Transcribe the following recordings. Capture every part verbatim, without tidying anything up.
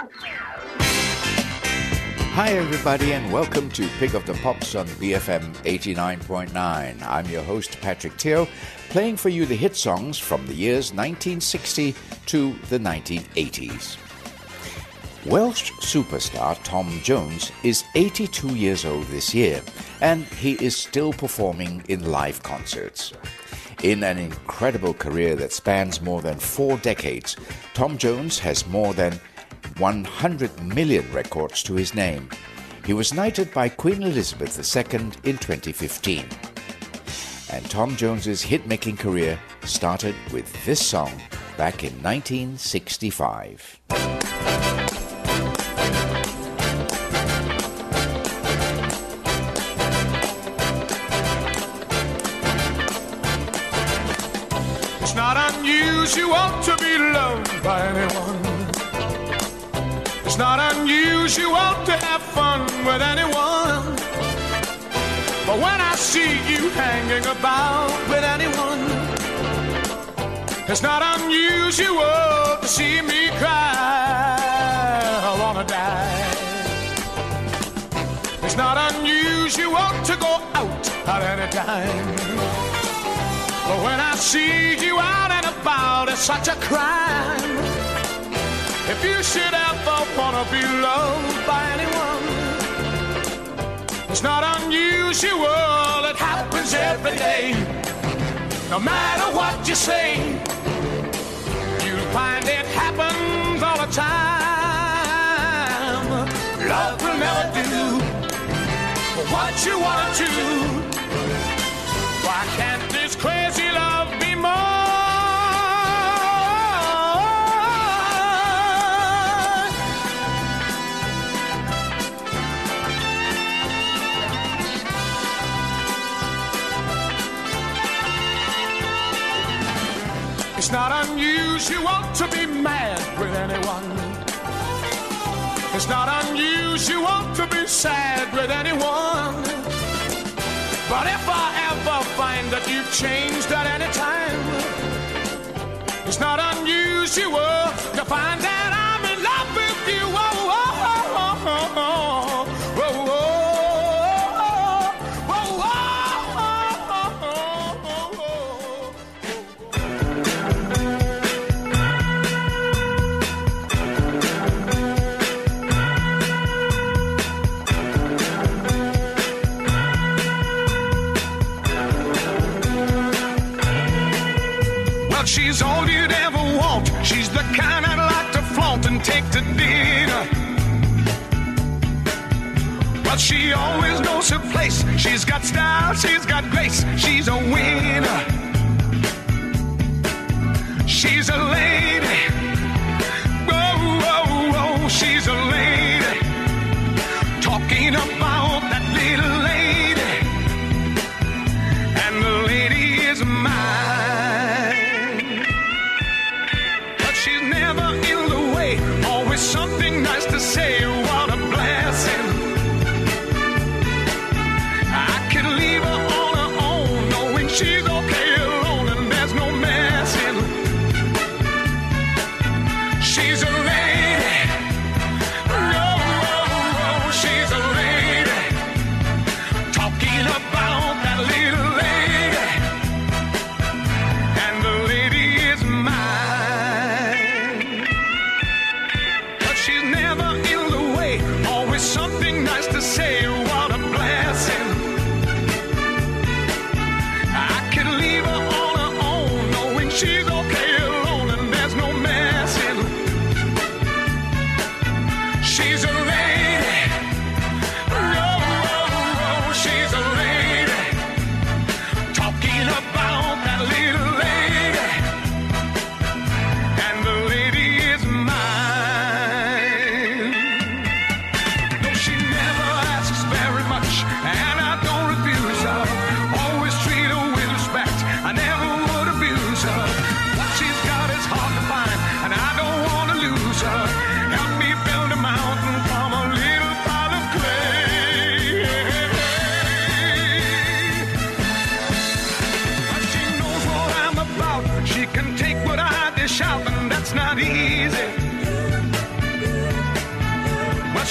Hi everybody and welcome to Pick of the Pops on B F M eighty-nine point nine. I'm your host Patrick Teo, playing for you the hit songs from the years nineteen sixty to the nineteen eighties. Welsh superstar Tom Jones is eighty-two years old this year, and he is still performing in live concerts. In an incredible career that spans more than four decades, Tom Jones has more than one hundred million records to his name. He was knighted by Queen Elizabeth the Second in twenty fifteen. And Tom Jones's hit-making career started with this song back in nineteen sixty-five. It's not unusual to be loved by anyone. It's not unusual to have fun with anyone. But when I see you hanging about with anyone, it's not unusual to see me cry. I wanna die. It's not unusual to go out at any time. But when I see you out and about, it's such a crime. If you should ever wanna be loved by anyone, it's not unusual, it happens every day. No matter what you say, you'll find it happens all the time. Love will never do what you wanna do. Why can't this crazy love be more? It's not unusual to be mad with anyone. It's not unusual to be sad with anyone. But if I ever find that you've changed at any time, it's not unusual to find that I'm in love with you. Oh, oh, oh, oh, oh, oh, oh, oh. She's all you'd ever want. She's the kind I'd like to flaunt and take to dinner. But she always knows her place. She's got style, she's got grace. She's a winner. She's a lady. Whoa, whoa, whoa, she's a lady. Talking about that little lady. And the lady is mine. Always something nice to say, what a blessing. I could leave her on her own, knowing she's okay alone and there's no messing. She's a lady. Oh, oh, oh, she's a lady. Talking about that little lady. And the lady is mine. Something nice to say, what a blessing. I could leave her on her own, knowing she's okay alone and there's no messing. She's a lady. Oh, oh, oh, she's a lady. Talking about that little lady. And the lady is mine.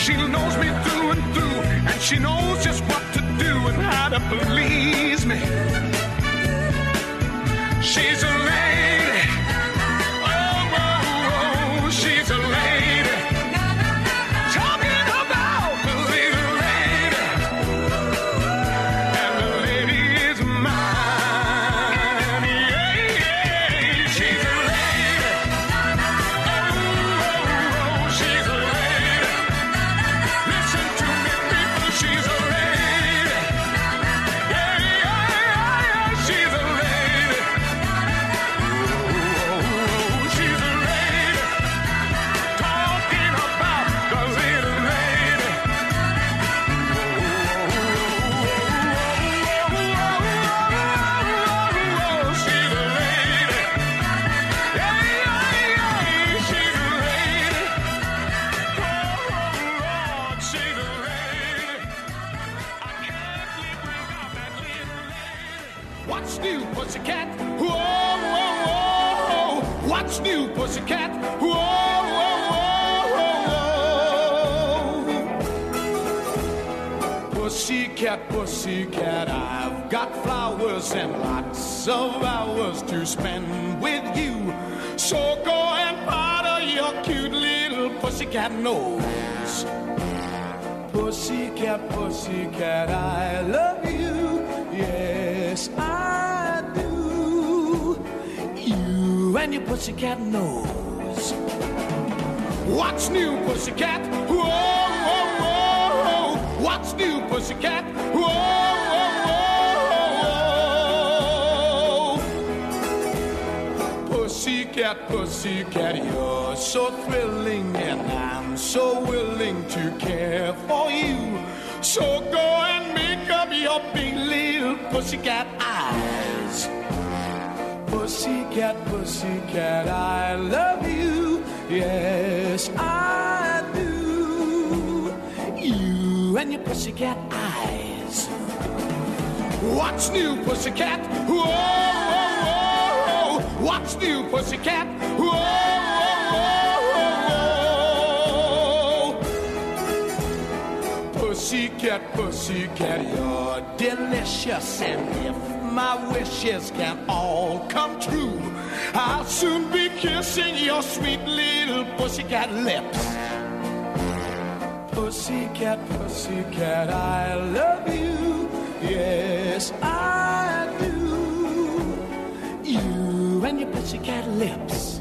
She knows me through and through, and she knows just what to do and how to please me. She's a lady. Oh, oh, oh, she's a lady. Talking about the little lady. And the lady is mine. Yeah, yeah, she's a lady. Oh, oh, oh, she's a lady. Listen to me, people, she's a lady. Yeah, yeah, yeah, yeah, she's a lady. Oh, oh, she's a lady. Talking about the little lady. Oh, she's a lady. Yeah, yeah, yeah, she's a lady. Oh, Lord, she's a lady. I can't live without that little lady. What's new, pussycat? Whoa, whoa, whoa. What's new, pussycat? Whoa, whoa, whoa, whoa. Pussycat, pussycat, I've got flowers and lots of hours to spend with you. So go and powder your cute little pussycat nose. Pussycat, pussycat, I love you. Yes, I do. You and your pussycat nose. What's new, pussycat? Whoa, whoa, whoa. What's new, pussycat? Whoa, whoa, whoa. Pussycat, pussycat, you're so thrilling, and I'm so willing to care for you. So go and make up your big little pussycat eyes. Pussycat, pussycat, I love you. Yes, I do. You and your pussycat eyes. What's new, pussycat? Whoa, whoa, whoa. What's new, pussycat? Whoa, whoa, whoa. Pussycat, pussycat, you're delicious, and if my wishes can all come true, I'll soon be kissing your sweet little pussycat lips. Pussycat, pussycat, I love you. Yes, I do. You and your pussycat lips.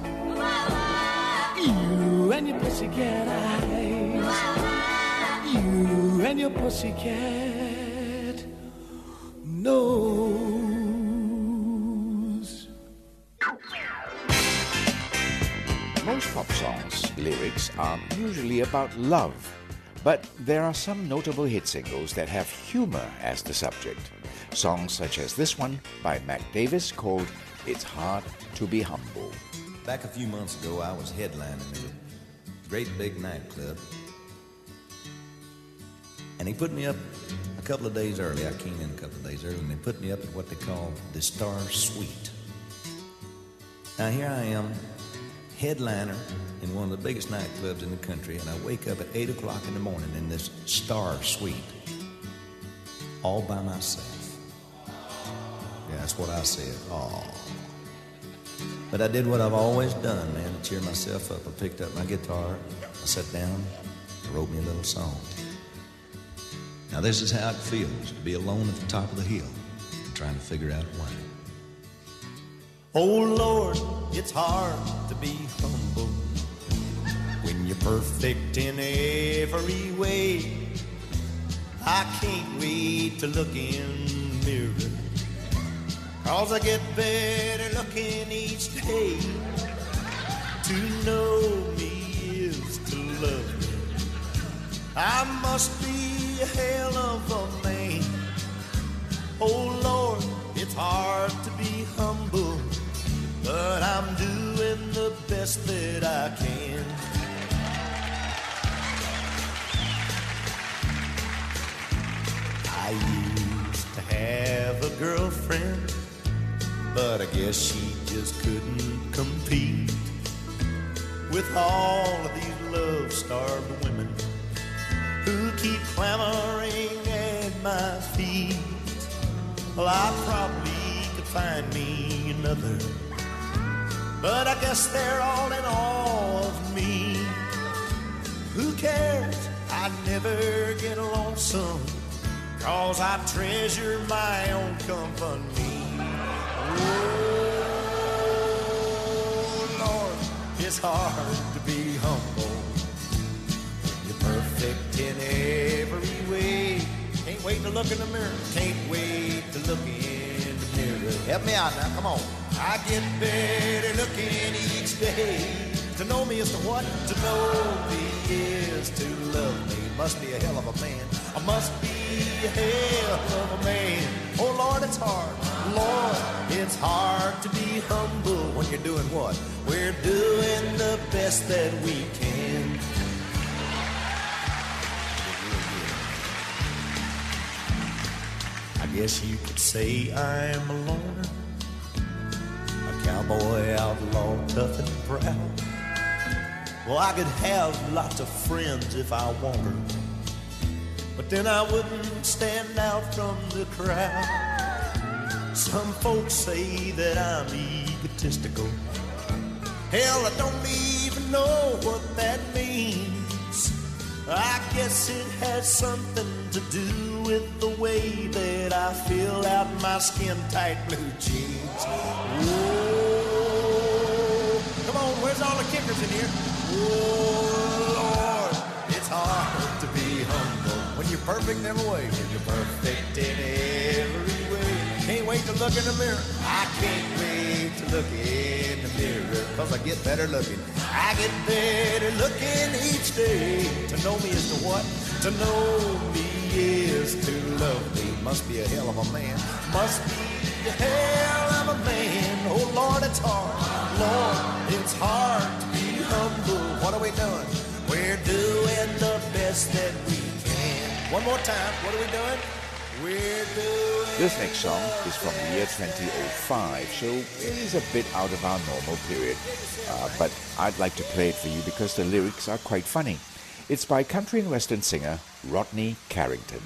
You and your pussycat eyes. You and your pussycat nose. Most pop songs' lyrics are usually about love, but there are some notable hit singles that have humor as the subject. Songs such as this one by Mac Davis called It's Hard to Be Humble. Back a few months ago, I was headlining at a great big nightclub, and he put me up a couple of days early. I came in a couple of days early, and they put me up at what they call the Star Suite. Now here I am, headliner in one of the biggest nightclubs in the country, and I wake up at eight o'clock in the morning in this Star Suite, all by myself. Yeah, that's what I said, aw. But I did what I've always done, man, to cheer myself up. I picked up my guitar, I sat down, I wrote me a little song. Now this is how it feels to be alone at the top of the hill, trying to figure out why. Oh Lord, it's hard to be humble when you're perfect in every way. I can't wait to look in the mirror, 'cause I get better looking each day. To know me is to love me. I must be a hell of a man. Oh Lord, it's hard to be humble, but I'm doing the best that I can. I used to have a girlfriend, but I guess she just couldn't compete with all of these love-starved women clamoring at my feet. Well, I probably could find me another, but I guess they're all in awe of me. Who cares? I never get lonesome, 'cause I treasure my own company. Oh, Lord, it's hard to be humble. You're perfect in every way. Can't wait to look in the mirror. Can't wait to look in the mirror. Help me out now, come on. I get better looking each day. To know me is to what? To know me is to love me. Must be a hell of a man. I must be a hell of a man. Oh, Lord, it's hard. Lord, it's hard to be humble when you're doing what? We're doing the best that we can. I guess you could say I'm a loner, a cowboy outlaw, tough and proud. Well, I could have lots of friends if I wanted, but then I wouldn't stand out from the crowd. Some folks say that I'm egotistical. Hell, I don't even know what that means. I guess it has something to do with the way that I fill out my skin-tight blue jeans. Whoa. Come on, where's all the kickers in here? Oh, Lord, it's hard to be humble when you're perfect in every way. When you're perfect in every way. Can't wait to look in the mirror. I can't wait to look in the mirror, 'cause I get better looking. I get better looking each day. To know me is to what? To know me is to love me. Must be a hell of a man. Must be a hell of a man. Oh, Lord, it's hard. Lord, it's hard to be humble. What are we doing? We're doing the best that we can. One more time. What are we doing? We're doing... This next song is from the year twenty oh five, so it is a bit out of our normal period. Uh, but I'd like to play it for you because the lyrics are quite funny. It's by country and western singer Rodney Carrington.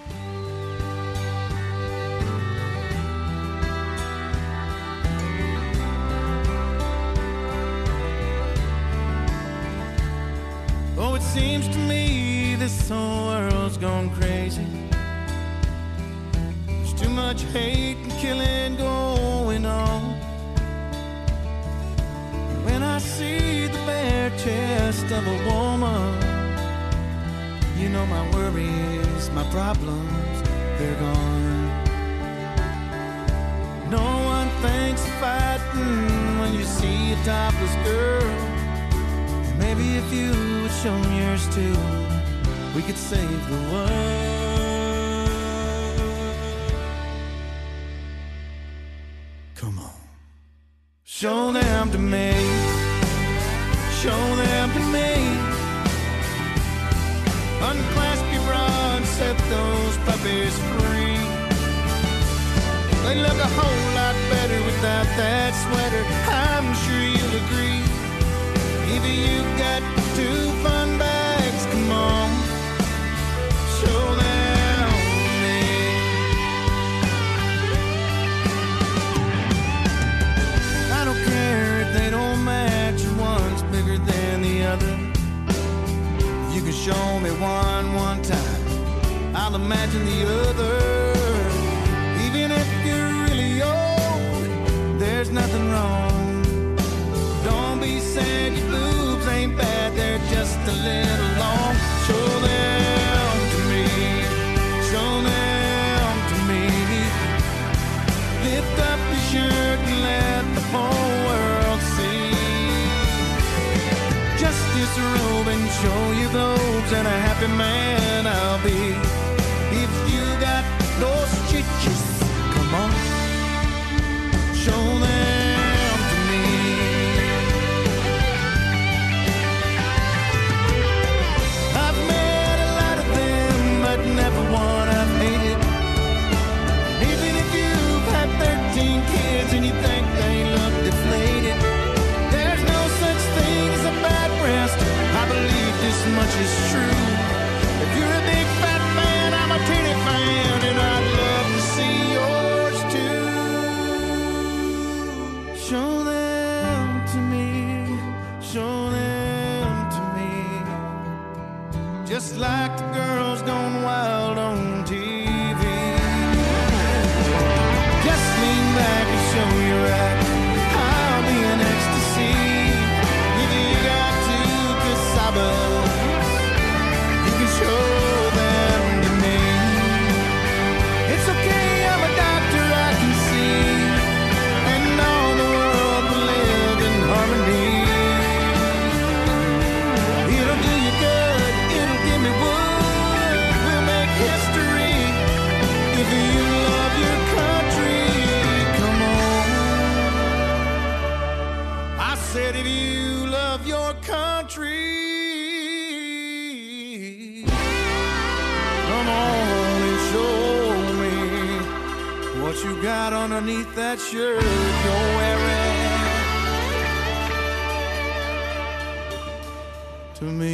Oh, it seems to me this whole world's gone crazy. There's too much hate and killing going on. When I see the bare chest of a woman, you know my worries, my problems, they're gone. No one thinks of fighting when you see a topless girl. Maybe if you would show yours too, we could save the world. Come on. Show them to me. Show them to me. Unclasp your bra and set those puppies free. They look a whole lot better without that sweater, I'm sure you'll agree. Either you got two fun bags, come on, show them me. I don't care if they don't match or one's bigger than the other. You can show me one one time, I'll imagine the other. Even if you're really old, there's nothing wrong. Don't be sad, your boobs ain't bad, they're just a little long. Show them to me, show them to me. Lift up your shirt and let the whole world see. Just disrobe and show your globes, and a happy man I'll be. If you got those chichis, come on, show them to me. I've met a lot of them, but never one I've hated. Even if you've had thirteen kids and you think they look deflated, there's no such thing as a bad breast. I believe this much is true. If you're a big fat just like the girls gone wild on T V. Just lean back and show you right. I'll be in ecstasy. If you got two casabas, you can show them to me. It's okay, I'm a doctor, I can see, and all the world will live in harmony. It'll do you good, it'll give me wood. We'll make history if you love your country. Come on, I said if you love your country, come on and show me what you got underneath that shirt you're wearing. To me.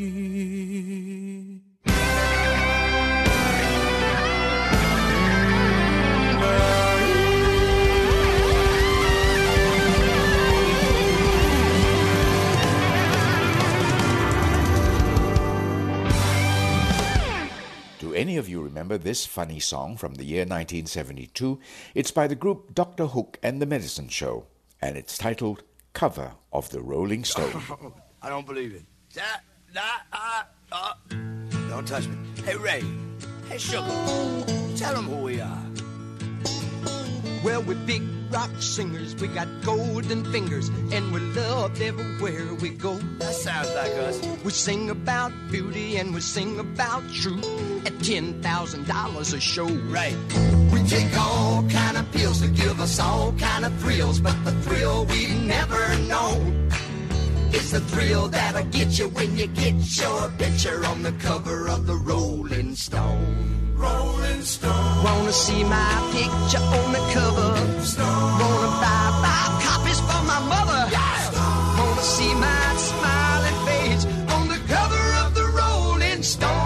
Do any of you remember this funny song from the year nineteen seventy-two? It's by the group Doctor Hook and the Medicine Show, and it's titled Cover of the Rolling Stone. I don't believe it. That, that, uh, uh. Don't touch me. Hey, Ray. Hey, Sugar. Tell them who we are. Well, we're big rock singers, we got golden fingers, and we're loved everywhere we go. That sounds like us. We sing about beauty and we sing about truth at ten thousand dollars a show. Right. We take all kind of pills to give us all kind of thrills, but the thrill we never known is the thrill that'll get you when you get your picture on the cover of the Rolling Stone. Rolling Stone. Wanna see my picture on the cover? Stone. Wanna buy five copies for my mother? Yeah. Stone. Wanna see my smiling face on the cover of the Rolling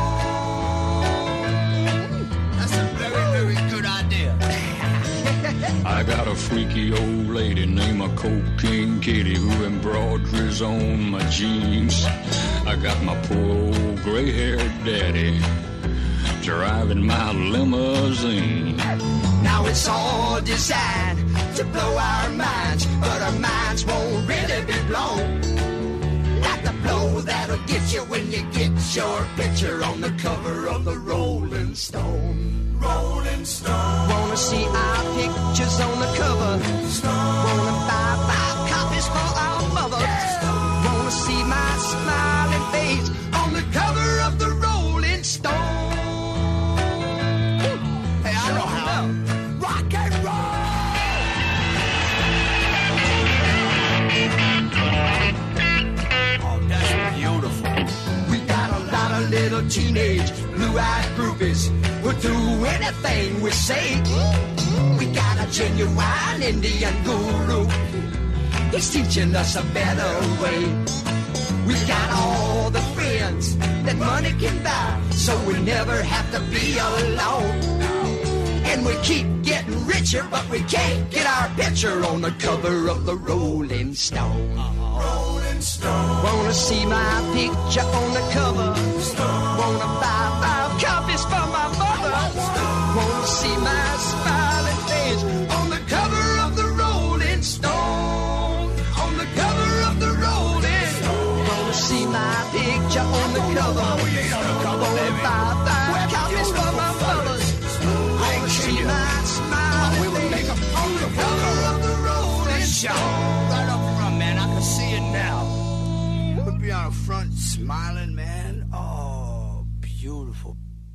Stone? That's a very, very good idea. I got a freaky old lady named a Cocaine Kitty who embroiders on my jeans. I got my poor old gray-haired daddy driving my limousine. Now it's all designed to blow our minds, but our minds won't really be blown like the blow that'll get you when you get your picture on the cover of the Rolling Stone. Rolling Stone. Wanna see our pictures on the cover? Stone. Wanna buy five copies for our mother? Stone. Wanna see my smiling face on the cover of the Rolling Stone? Hey, I know how. Rock and roll! Oh, that's beautiful. We got a lot of little teenage blue-eyed groupies who'll do anything we say. We got a genuine Indian guru. He's teaching us a better way. We got all the friends that money can buy, so we never have to be alone. And we keep getting richer, but we can't get our picture on the cover of the Rolling Stone. Rolling Stone. Wanna see my picture on the cover? Stone. Wanna buy five copies for my mother? Stone. Wanna see my smiling face on the cover of the Rolling Stone? On the cover of the Rolling Stone. Wanna see my picture on the cover? Wanna buy five copies for my mother? Wanna see my smiling face on the cover of the Rolling Stone? Right up front, man. I can see it now. We'll be out front smiling, man. Oh, beautiful.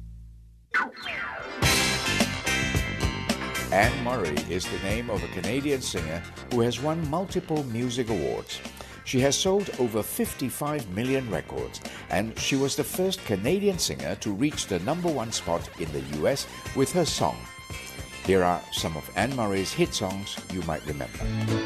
Anne Murray is the name of a Canadian singer who has won multiple music awards. She has sold over fifty-five million records, and she was the first Canadian singer to reach the number one spot in the U S with her song. Here are some of Anne Murray's hit songs you might remember.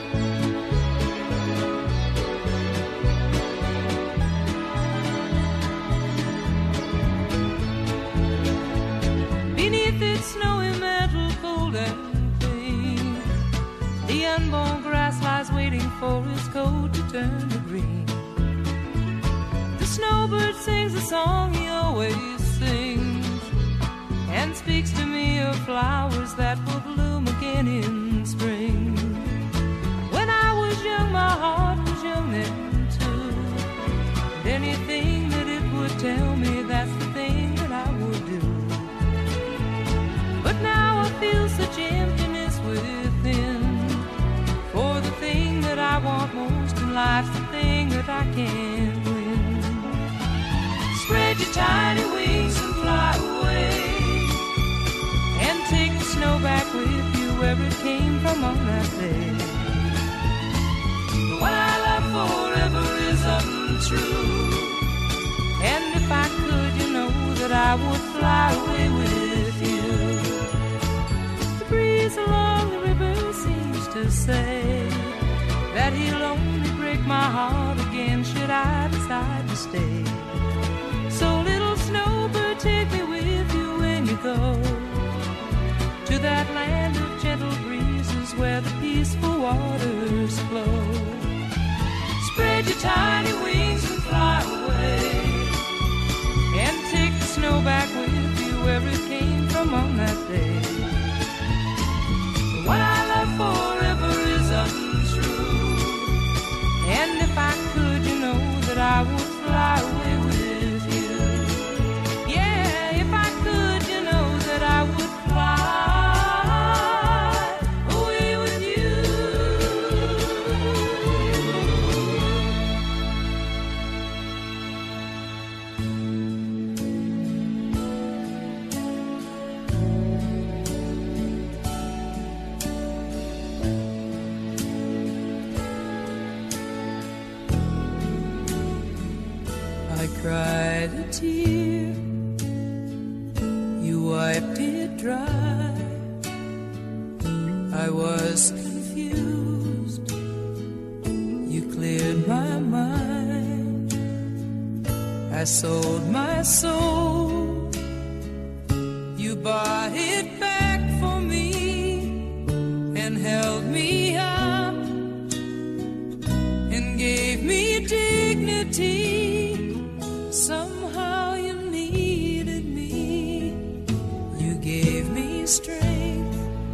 Beneath its snowy mantle, cold and clean, the unborn grass lies waiting for its coat to turn to green. The snowbird sings a song he always always sings and speaks to me of flowers that will bloom again in spring. When I was young, my heart was young then too. And anything that it would tell me, that's the thing that I would do. But now I feel such emptiness within, for the thing that I want most in life's the thing that I can't win. Spread your tiny wings and fly away, and take the snow back with you where it came from on that day. What I love forever is untrue, and if I could, you know that I would fly away with you. The breeze along the river seems to say that he'll only break my heart again should I decide to stay. So little snowbird, take me with you when you go to that land of gentle breezes where the peaceful waters flow. Spread your tiny wings and fly away, and take the snow back with you where it came from on that day. What I love forever is untrue, and if I could, you know that I would fly away with you. Yeah, if I could, you know that I would fly away with you. I cried a tear, you wiped it dry. I was confused, you cleared my mind. I sold my soul, you bought it back for me, and held me up, and gave me dignity. Somehow you needed me, you gave me strength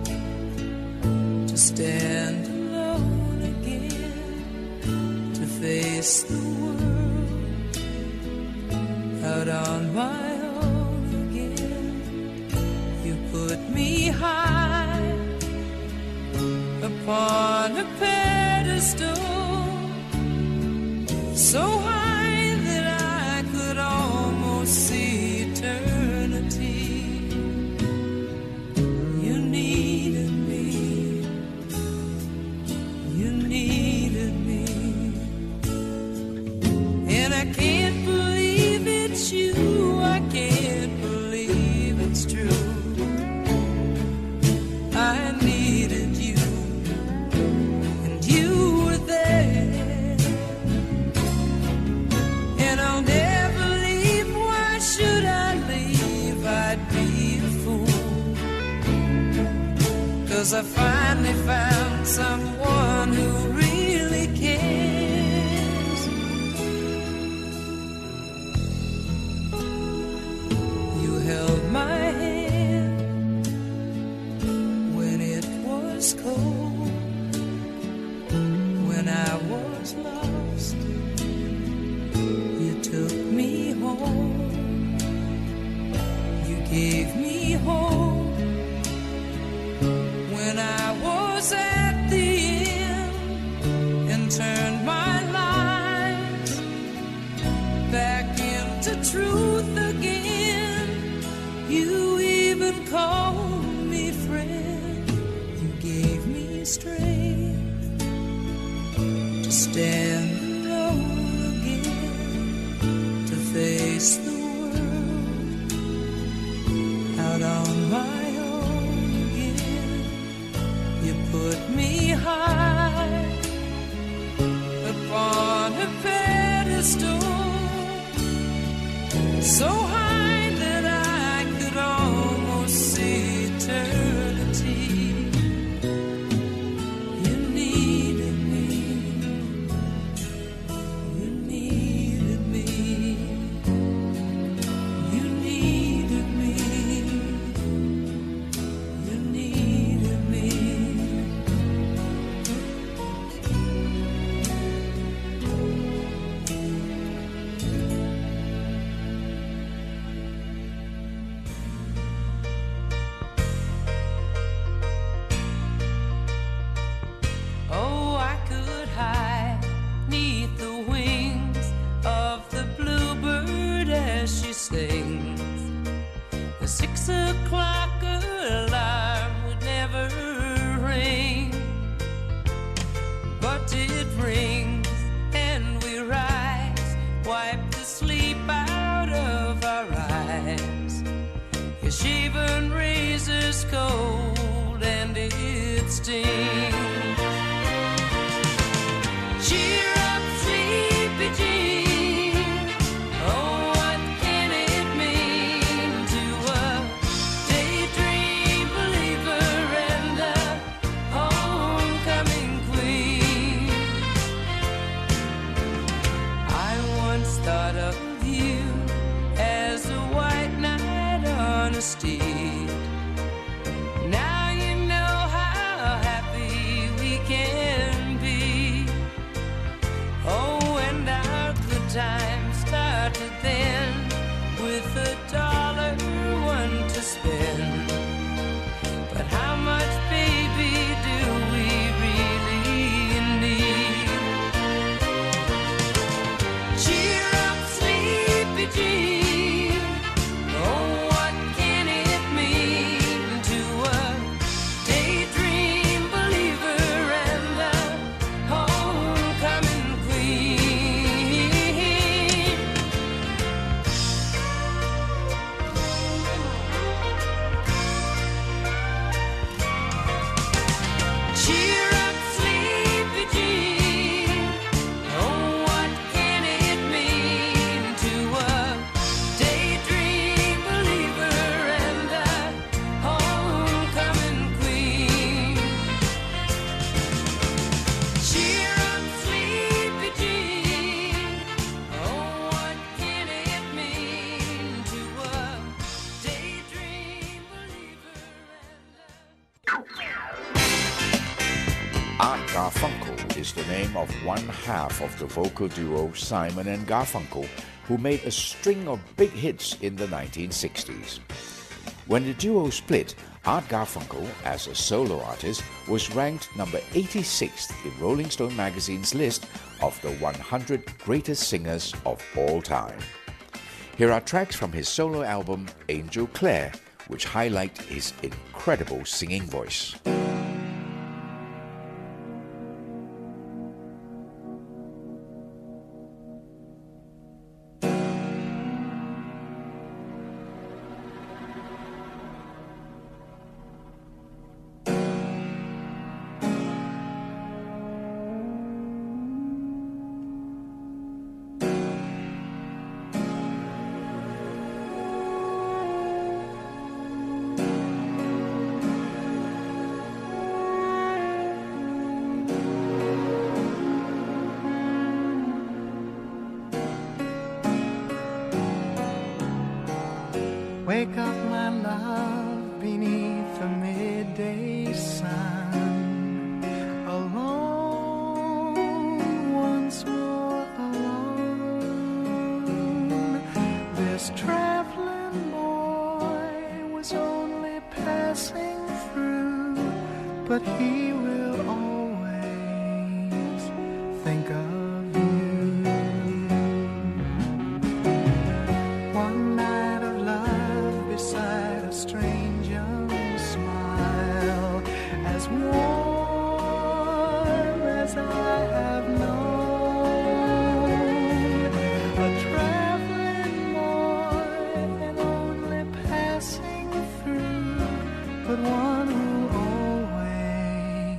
to stand alone again, to face the world out on my own again. You put me high upon a pedestal, so high see eternity. You needed me, you needed me, and I can't believe it's you, I can't believe it's true. I needed you, and you were there, and I'll never. Should I leave, I'd be a fool, 'cause I finally found someone who really cares. You held my hand when it was cold, when I was lost, you took me home. Gave me hope when I was at the end, and turned my life back into truth again. You even called me friend, you gave me strength to stand alone again, to face the on my own again. You put me high upon a pedestal, so high that I could almost see eternity. You needed me, you needed me, you sings. The six o'clock alarm would never ring, but it rings and we rise, wipe the sleep out of our eyes. Your shaven razor's cold and it stings. Cheer up, sleepy Jean. Oh, what can it mean to a daydream believer and a homecoming queen? I once thought of you as a white knight on a steed. Now you know how happy we can be. Oh, and our good times started then with a dollar one to spend. But how much, baby, do we really need? Cheer up, sleepy Jean. Oh, what can it mean to a daydream believer and a homecoming queen? Cheer up, sleepy Jean. Oh, what can it mean to a daydream believer and a homecoming queen? Cheer up, sleepy Jean. Oh, what can it mean to a daydream believer and a... Art Garfunkel is the name of one half of the vocal duo Simon and Garfunkel, who made a string of big hits in the nineteen sixties. When the duo split, Art Garfunkel, as a solo artist, was ranked number eighty-sixth in Rolling Stone magazine's list of the one hundred greatest singers of all time. Here are tracks from his solo album Angel Clare, which highlight his incredible singing voice. Wake up, my love, beneath the midday sun. Alone, once more alone. This traveling boy was only passing through, but he will always think of you. One night of love beside a strange young smile, as warm as I have known. A traveling boy and only passing through, but one who always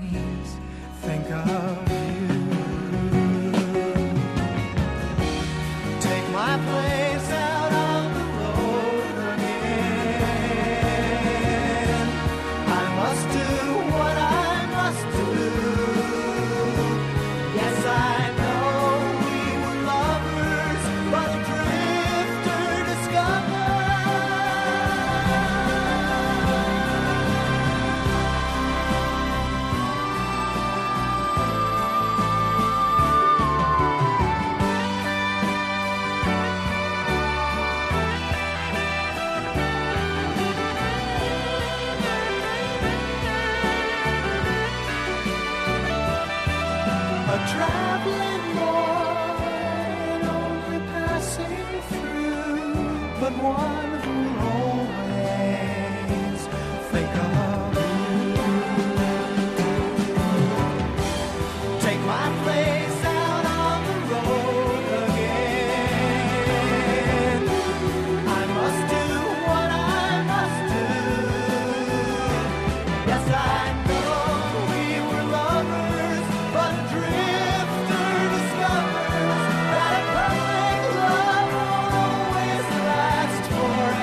someone who'll always think of you. Take my place out on the road again. I must do what I must do. Yes, I know we were lovers, but a drifter discovers that a perfect love won't always last forever.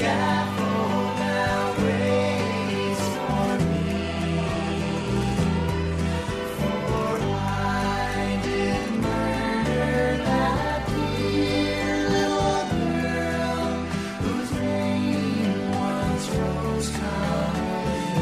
scaffold now waits for me. For I did murder that dear little girl whose name once Rose Colony.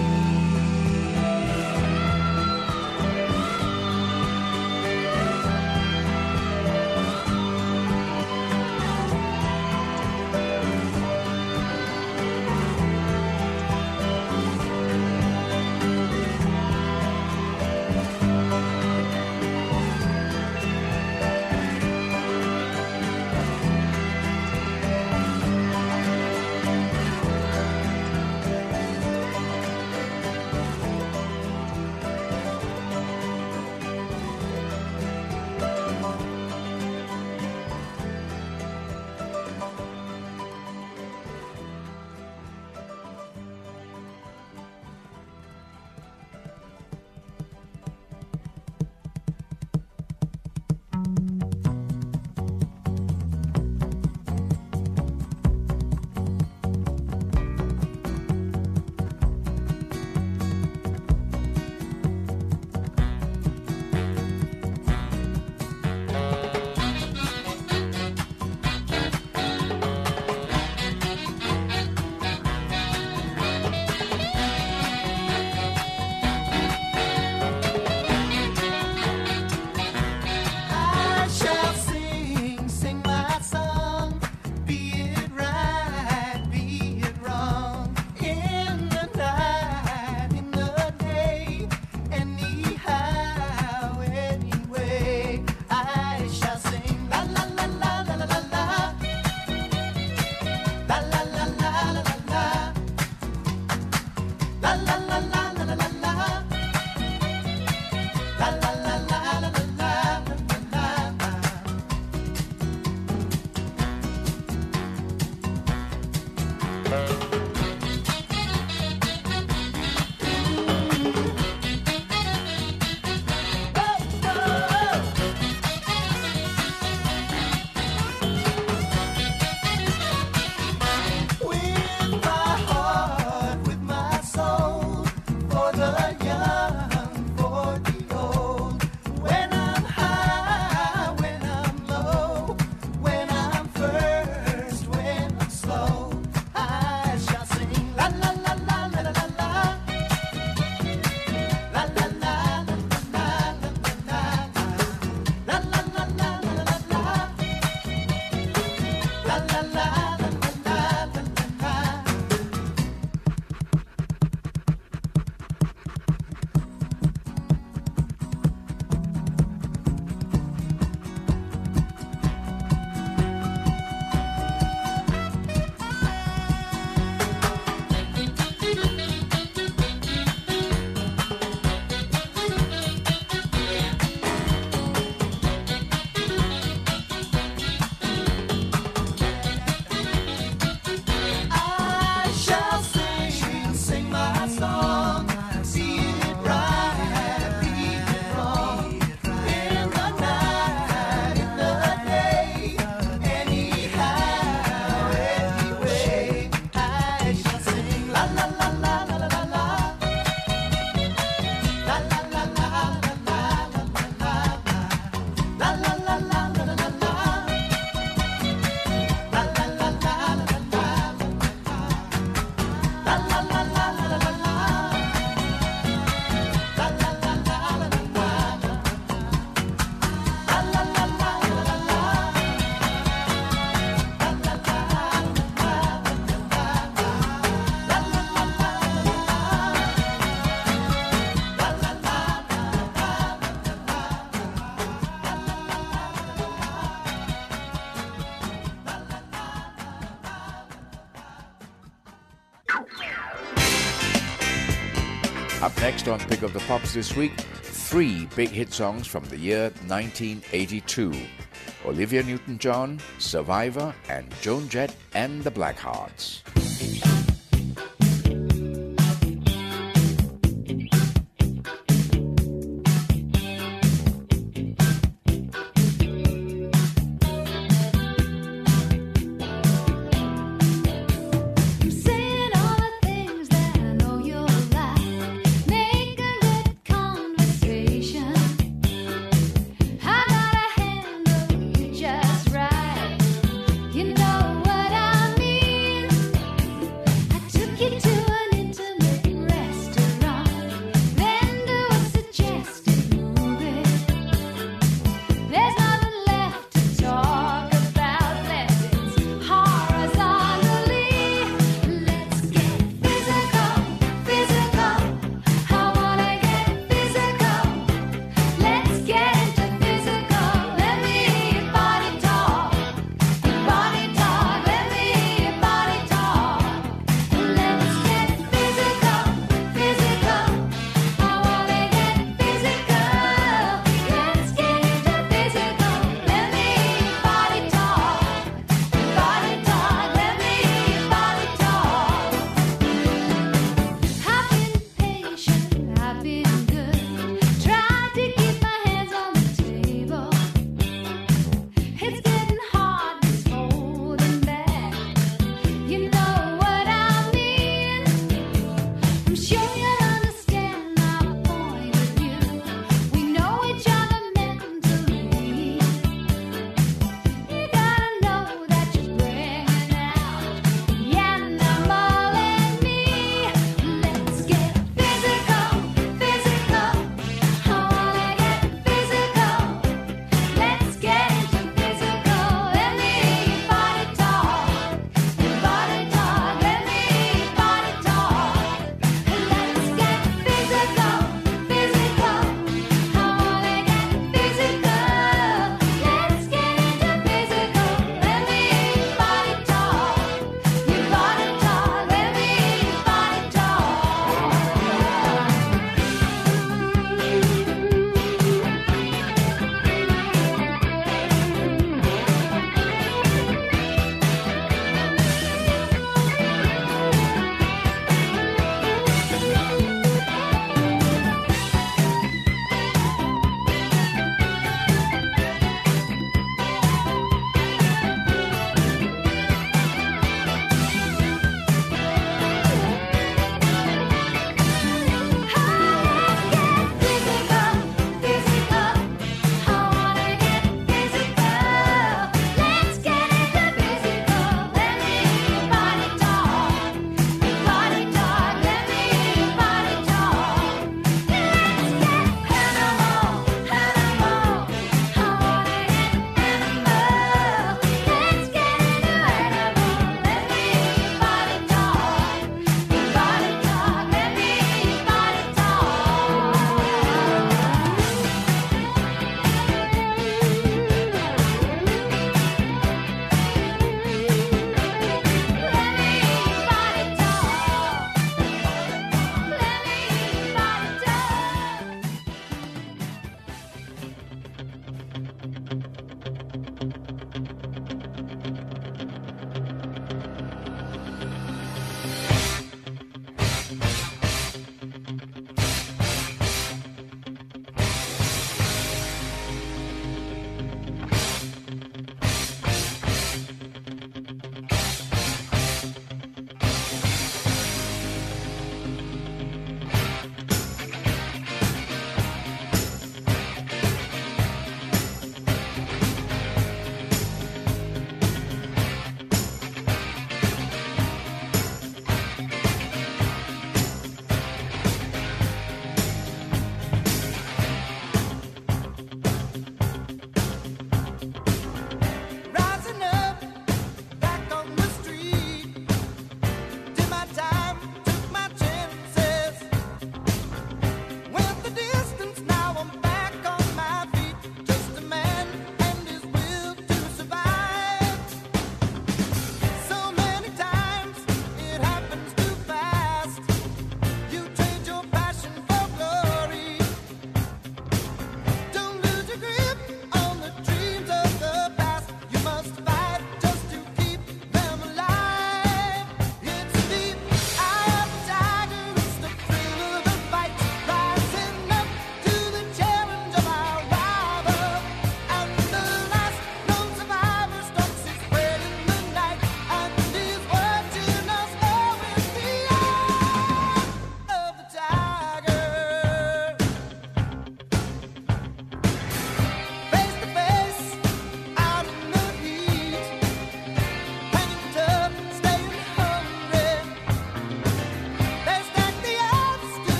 I shall sing, sing my song, be it right, be it wrong, in the night, in the day, anyhow, anyway. I shall sing la la la la la la la la, la la la la la la la, la la la la la la la la, la la la la la la la la. With my heart, with my soul, for the young, for the old. When I'm high, when I'm low, when I'm first, when I'm slow, I shall sing la la la la la la la la, la la la la la la la la, la la la la la la la, la la la la la la la. I shall sing, sing my song, be it right, be it wrong, in the night, in the day, anyhow, anyway. I shall sing la la la la la la la la, la la la la la la la la la, la la la la la la la la, la la la la la la la. Up next on Pick of the Pops this week, three big hit songs from the year nineteen eighty-two. Olivia Newton-John, Survivor, and Joan Jett and the Blackhearts.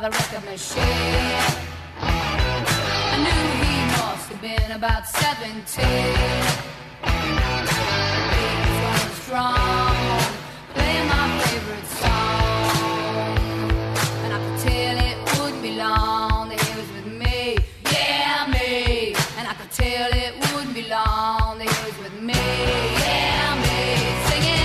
the record machine. I knew he must have been about seventeen. He was going strong, playing my favorite song, and I could tell it wouldn't be long that he was with me, yeah me. And I could tell it wouldn't be long that he was with me, yeah me. Singing.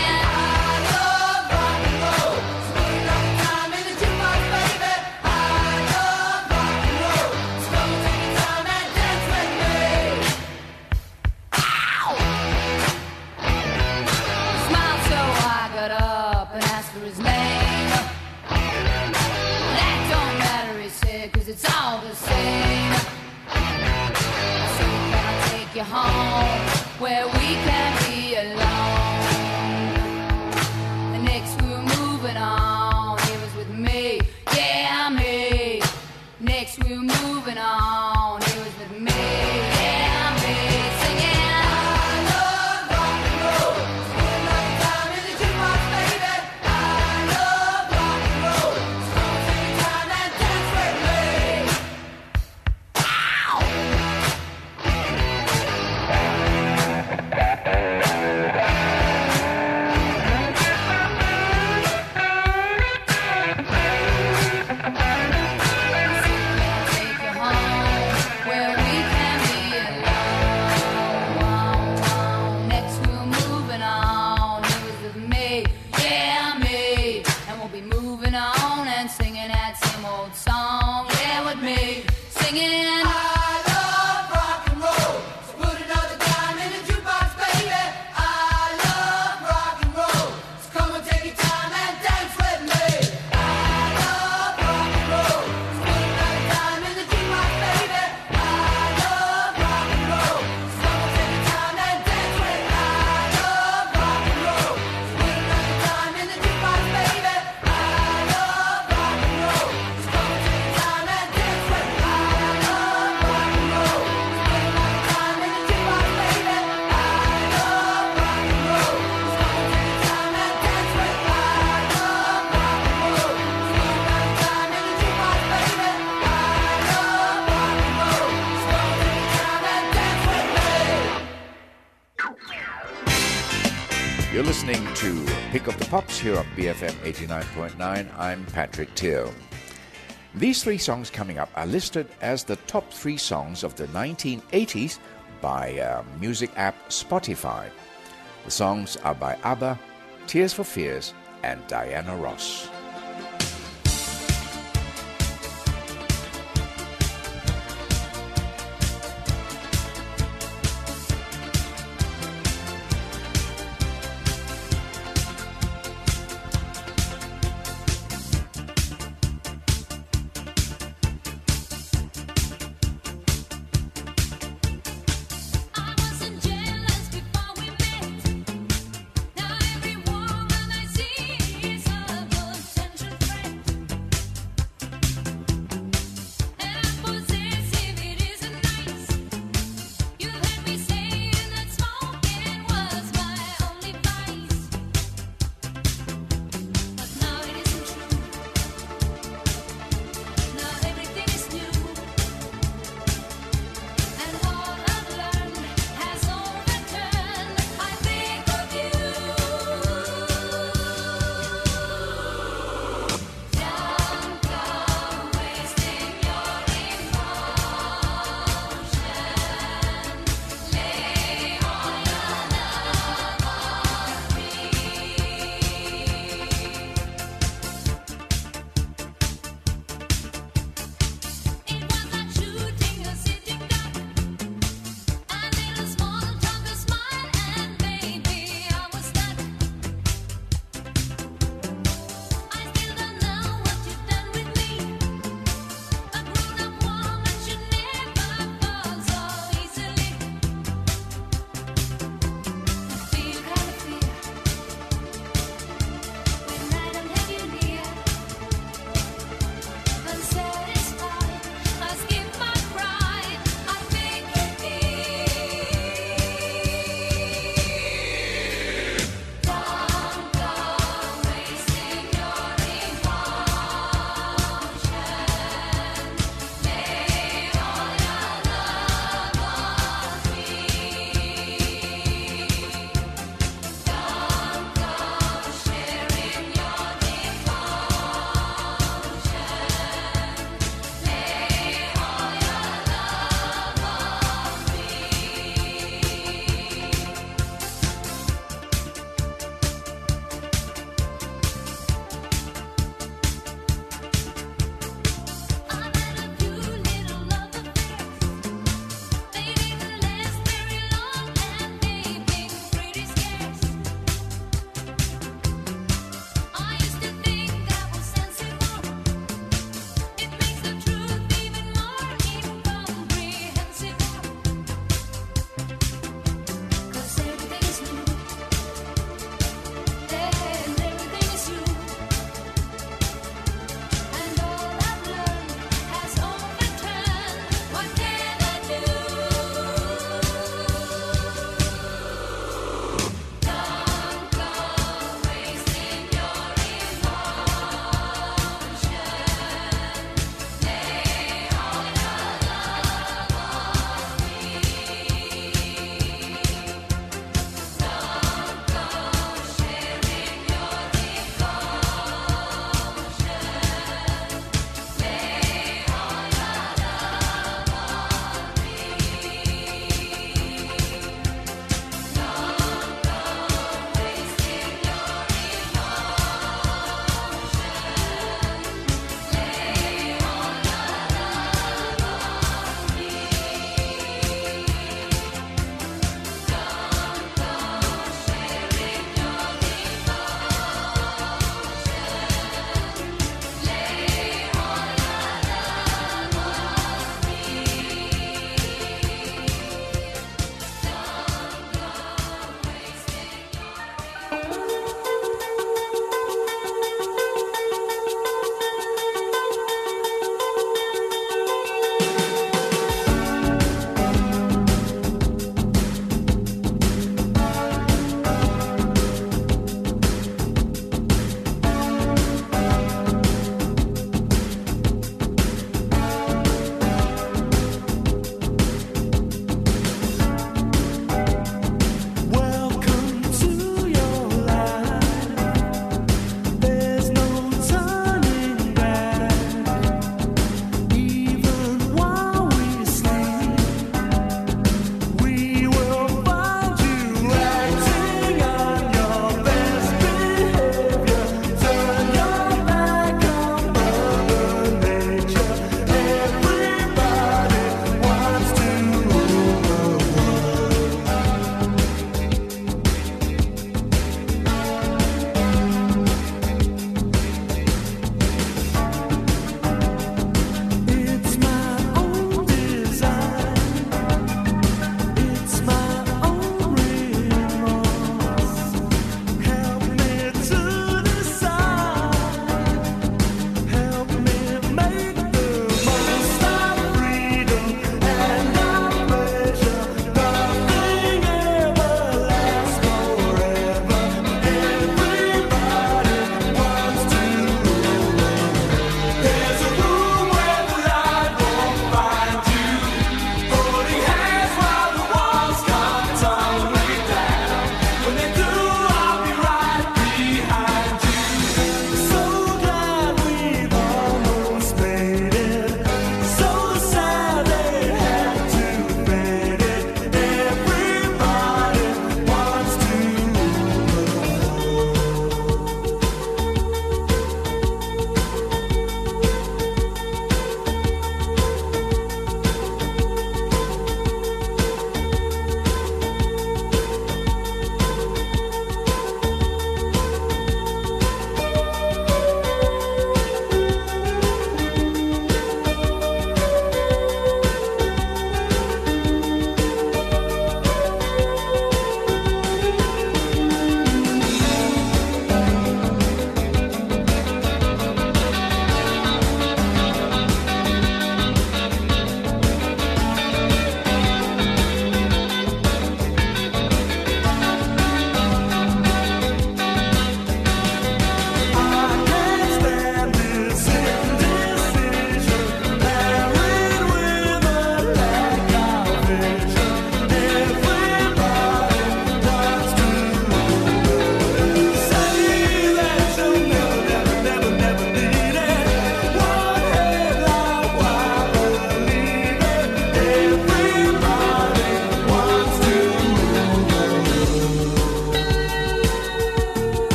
It's all the same. So can I take you home where we can be alone? And next we were moving on. He was with me, yeah me. Next we were moving on. He was with me, yeah me. Singing. I love rock and roll. Spend my time in the jukebox, baby. I love rock and roll. So take your time and dance with me. You're listening to Pick Up the Pops here on B F M eighty-nine point nine. I'm Patrick Teal. These three songs coming up are listed as the top three songs of the nineteen eighties by uh, music app Spotify. The songs are by ABBA, Tears for Fears, and Diana Ross. Now every woman I see is a good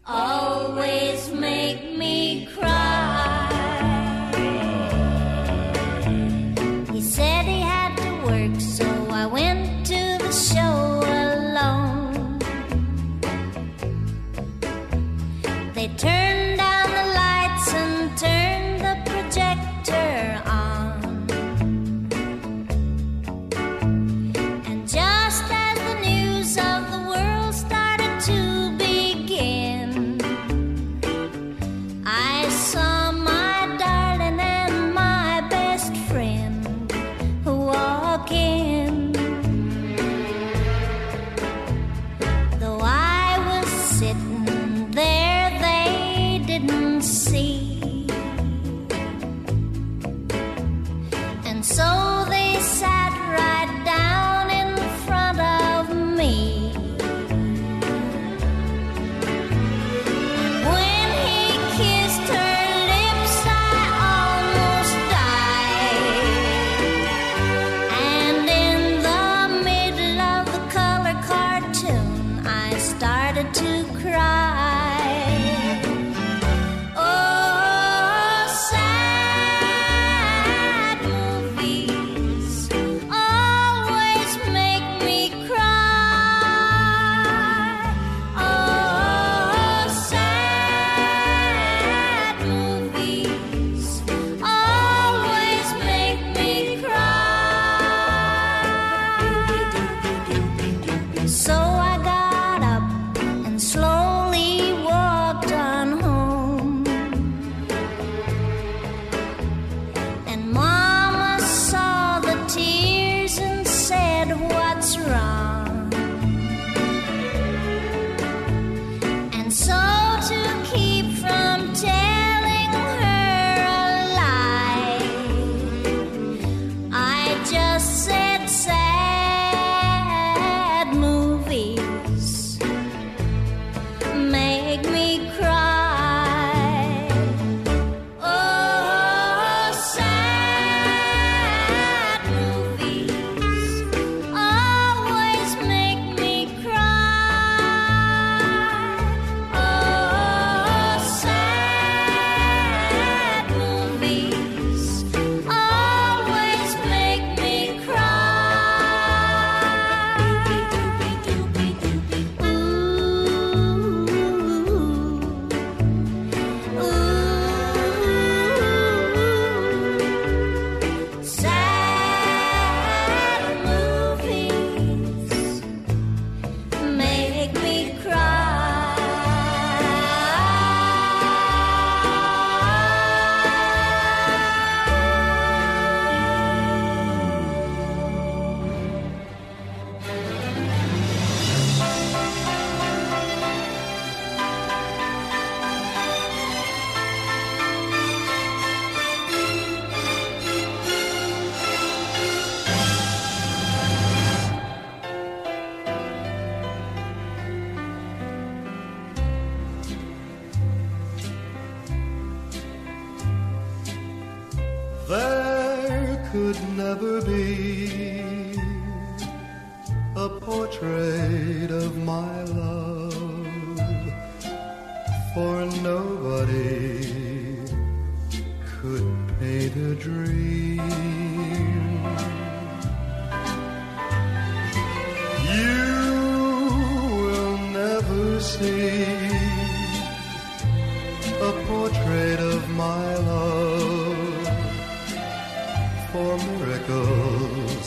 always make me cry. He said he had to work, so I went to the show alone. They turned down the lights and turned the projector on. And just as the news of the world started to begin, I saw my darling and my best friend walk in. Though I was sitting there, they didn't see. And so they sat right down in front of me. When he kissed her lips, I almost died. And in the middle of the color cartoon, I started to cry. Oh, sad movies always make me cry. Oh, sad movies always make me cry. So I got up and slowly walked on home. And Mama saw the tears and said, "What's wrong?" And so to keep from telling her a lie, I just said sad movies make me cry. Oh, sad movies always make me cry. Oh, sad movies always make me cry. Ooh, ooh, sad movies make me There could never be a portrait of my love, for nobody could paint a dream. You will never see a portrait of my love, for miracles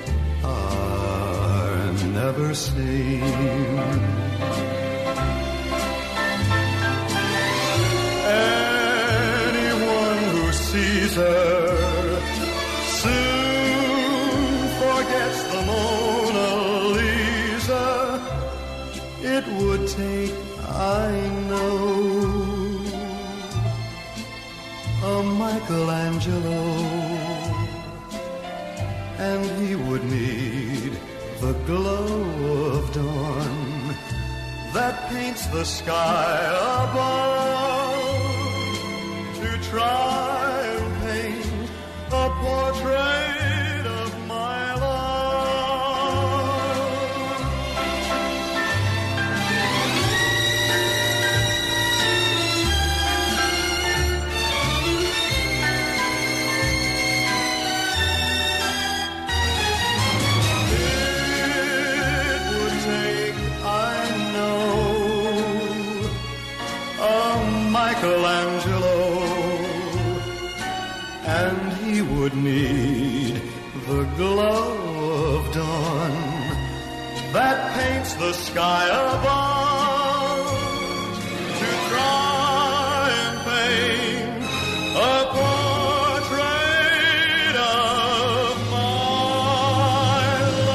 are never seen. Anyone who sees her soon forgets the Mona Lisa. It would take, I know, a Michelangelo, and he would need the glow of dawn that paints the sky above to try and paint a portrait of my love. a Michelangelo, and he would need the glow of dawn that paints the sky above to try and paint a portrait of my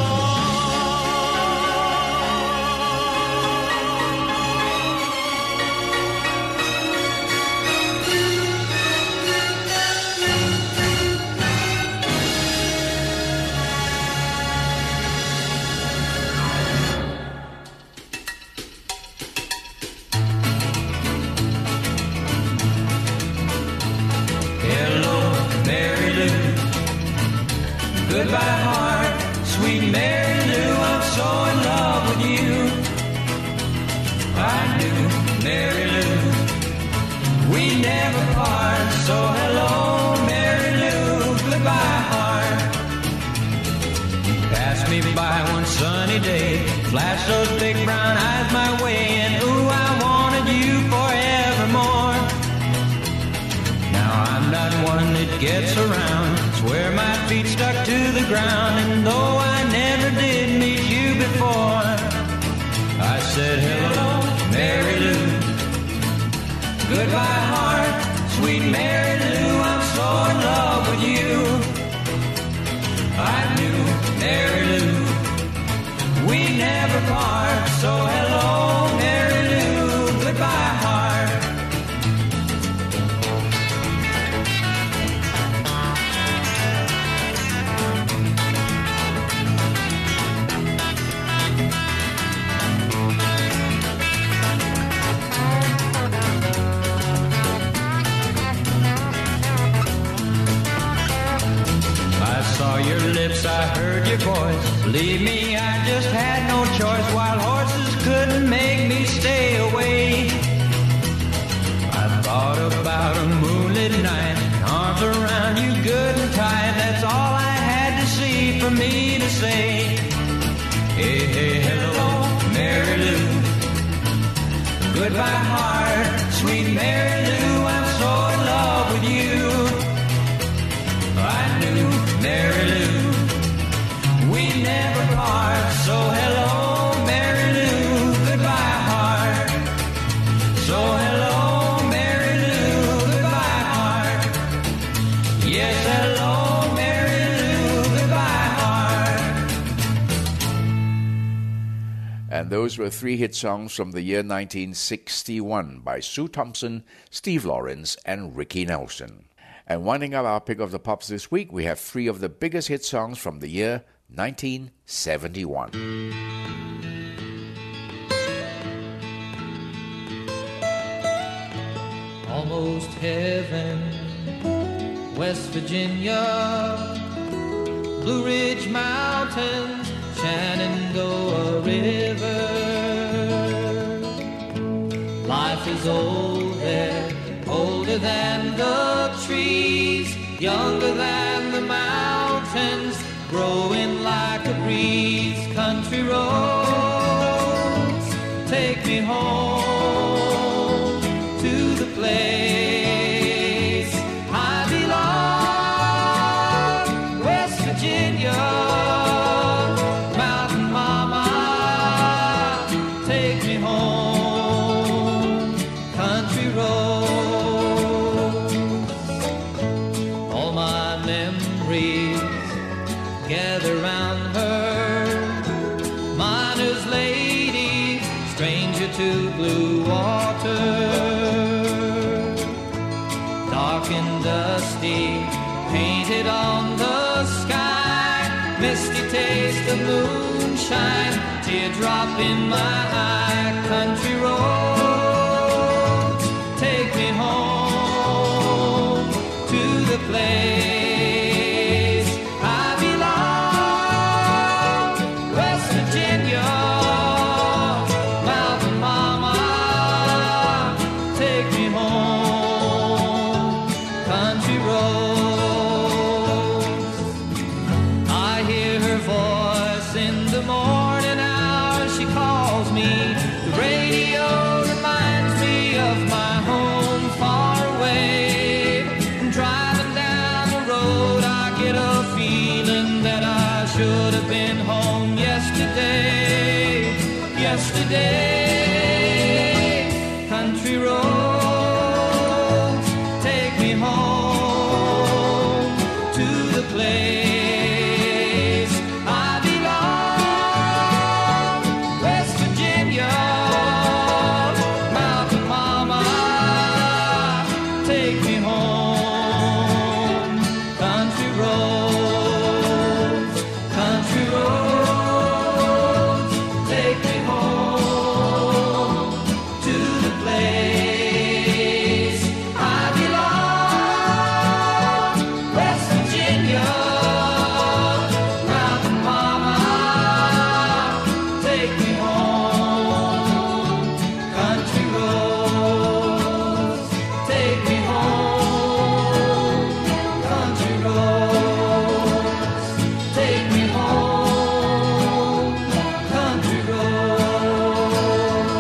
Goodbye, heart, sweet Mary Lou, I'm so in love with you. I knew Mary Lou, we never part, so hello, Mary Lou, goodbye, heart. You passed me by one sunny day, flashed those big brown eyes my way, and ooh, I wanted you forevermore. Now I'm not one that gets around, swear my feet stuck to the ground, and though I never did meet you before, I said hello, Mary Lou. Goodbye, heart, sweet Mary Lou, I'm so in love with you. I knew Mary Lou, we never part, so hello, Mary Lou, goodbye, heart. Saw your lips, I heard your voice. Believe me, I just had no choice. Wild horses couldn't make me stay away. I thought about a moonlit night, arms around you good and tight. That's all I had to see for me to say. Hey, hey, hello, Mary Lou. Goodbye, heart, sweet Mary Lou, I'm so in love with you. I knew Mary Lou, we never part, so hello, Mary Lou, goodbye, heart. So hello, Mary Lou, goodbye, heart. Yes, hello, Mary Lou, goodbye, heart. And those were three hit songs from the year nineteen sixty-one by Sue Thompson, Steve Lawrence, and Ricky Nelson. And winding up our Pick of the Pops this week, we have three of the biggest hit songs from the year nineteen seventy-one. Almost heaven, West Virginia, Blue Ridge Mountains, Shenandoah River. Life is old there, older than the trees, younger than the mountains, growing like a breeze. Country roads, take me home to the place I belong. West Virginia, Mountain Mama, take me home. Country roads, all my memories gather round her. Miner's lady, stranger to blue water, dark and dusty, painted on the sky, misty taste of moonshine, teardrop in my eye. Country roads, take me home to the place I belong. West Virginia, Mountain Mama, take me home. Country roads, I hear her voice in the morning hour. She calls me, the radio country roads, take me home to the place I belong. West Virginia, Mountain Mama, take me home. Country roads, country roads, take me home to the place I belong. West Virginia, Mountain Mama, take me home. Country roads, take me home. Country roads, take me home. Country roads.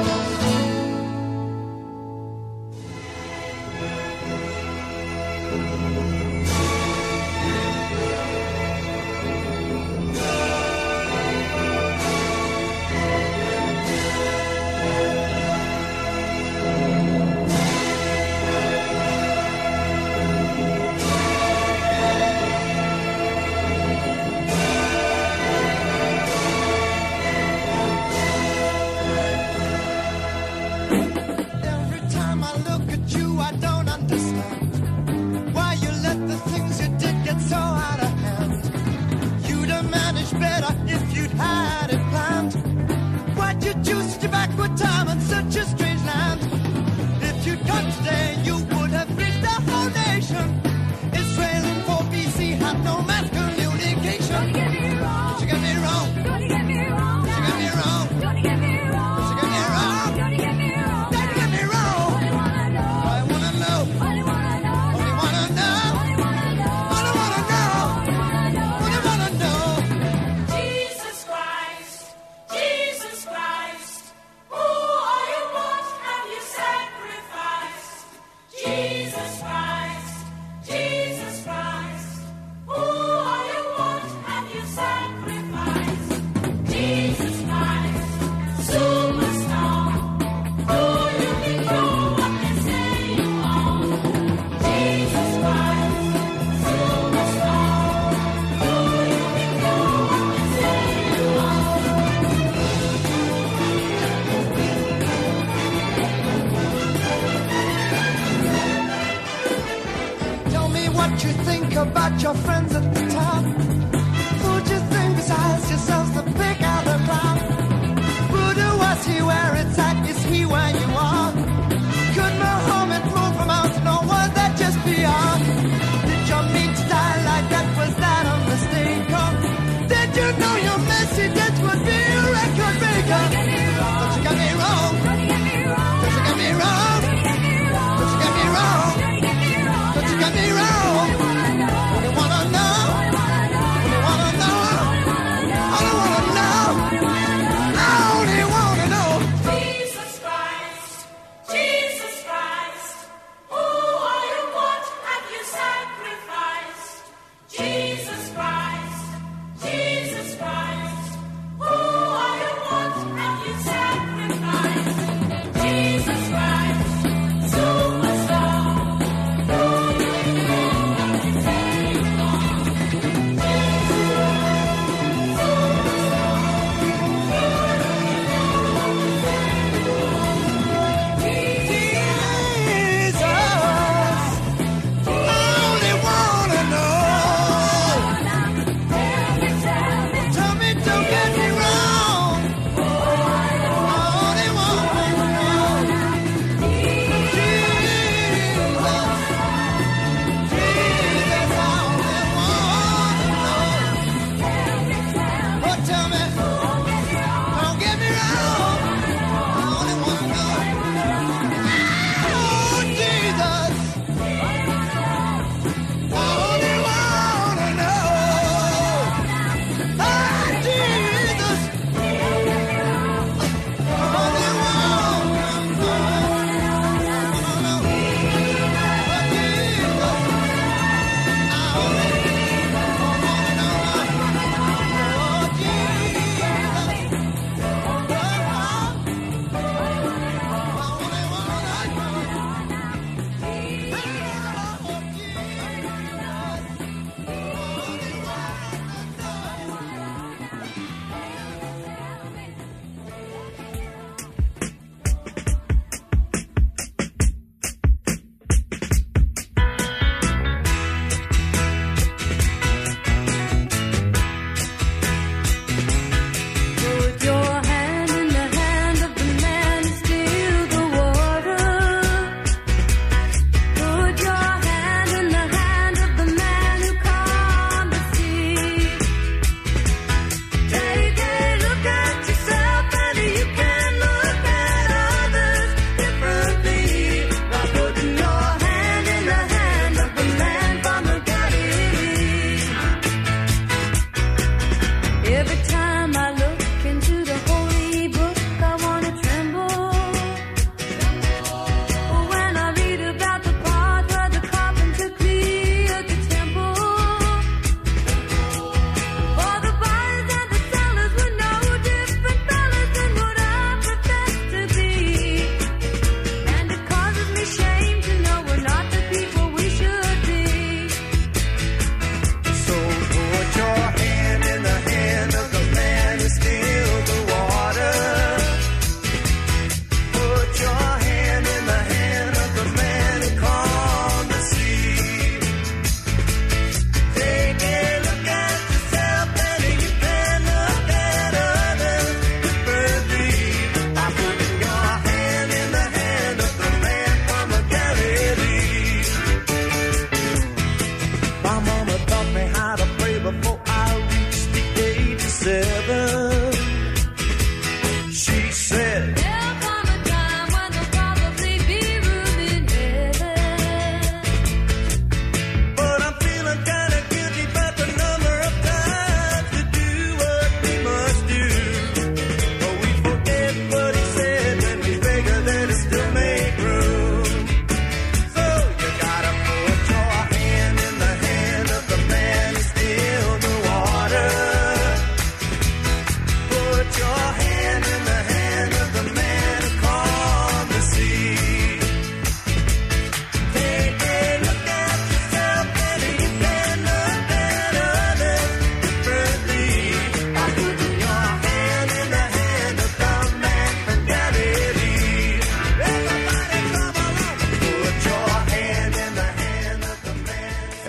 Every time I look at you, I don't understand why you let the things you did get so out of hand. You'd have managed better if you'd had it planned. Why'd you choose such a backward time and such a strange land? If you'd come today, you would have reached the whole nation. Israel in four B C had no mass communication. Don't get me wrong. Don't get me wrong. Don't get me wrong. Don't get me wrong. Don't get me wrong. Don't get me wrong. Don't get me wrong. Don't get me wrong. I wanna know. I wanna know. Only wanna know. Only wanna know. Only wanna know. Only wanna know. Jesus Christ, Jesus Christ, who are you, what have you sacrificed? Jesus Christ, Jesus Christ, who are you, what have you sacrificed? Jesus Christ, superstar, do you think you're what they say you are? Jesus Christ, superstar, do you think you're what they say you are? Tell me what you think about your friends at the top. Who'd you think besides yourselves to pick out the crowd? Buddha, was he where it's at? Is he where you are? Could Muhammad move from mountain or was that just beyond? Did you mean to die like that? Was that a mistake? Or did you know your message would be a record breaker? Don't you get me wrong. Don't you get me wrong. Don't you get me wrong. Don't you get me wrong. Don't you get me wrong. Only wanna know. Only wanna know. Only wanna know. I only wanna know. Jesus Christ,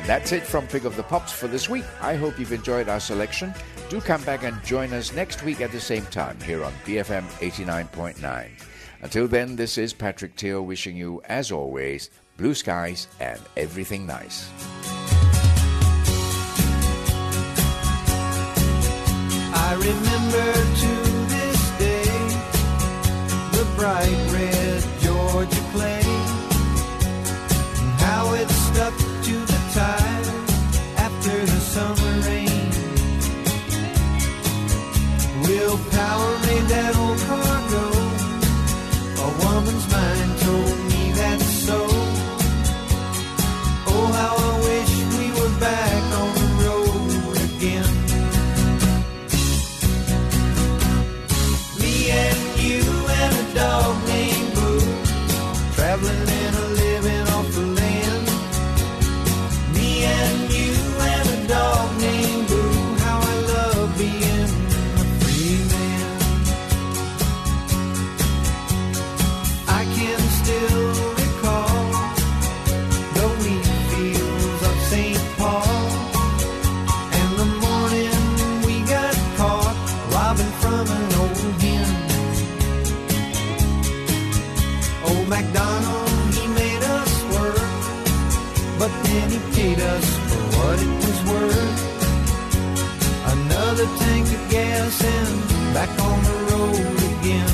That's it from Pig of the Pops for this week. I hope you've enjoyed our selection. Do come back and join us next week at the same time here on B F M eighty-nine point nine. Until then, this is Patrick Teo wishing you, as always, blue skies and everything nice. I remember to this day the bright red Georgia clay, and how it stuck to the tire after the summer rain. Willpower made that old car go. A woman's mind told me that's so. Oh, how I wish we were back on the road again. Me and you and a dog named Boo, traveling and a living off the land. Me and you and a dog named Boo, how I love being a free man. I can still recall the wheat fields of Saint Paul, and the morning we got caught robbing from an old hen. Old MacDonald, he made us work, but then he paid us for what it was worth. Another tank of gas and back on the road again.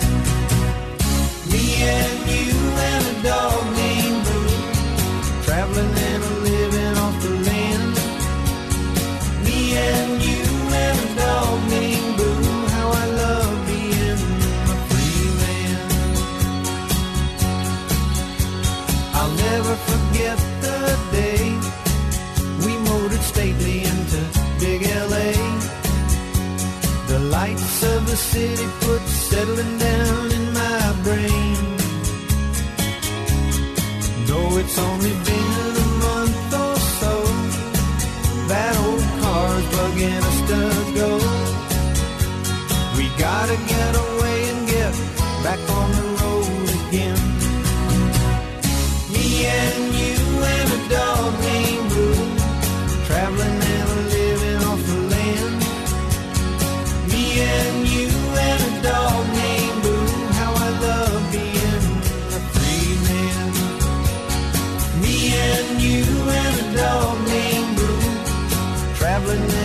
Me and you and a dog named Boo, traveling and a living off the land. Me and you and a dog named Boo, how I love being a free man. I'll never forget the day we motored stately into big L A. The lights of the city put settling down in my brain. Though it's only been a month or so, that old car's bugging us to go. We gotta get away and get back on the road again. Me and you and a dog named Boo, traveling and a living off the land. Me and you and a dog named Boo, how I love being a free man. Me and you and a dog named Boo, traveling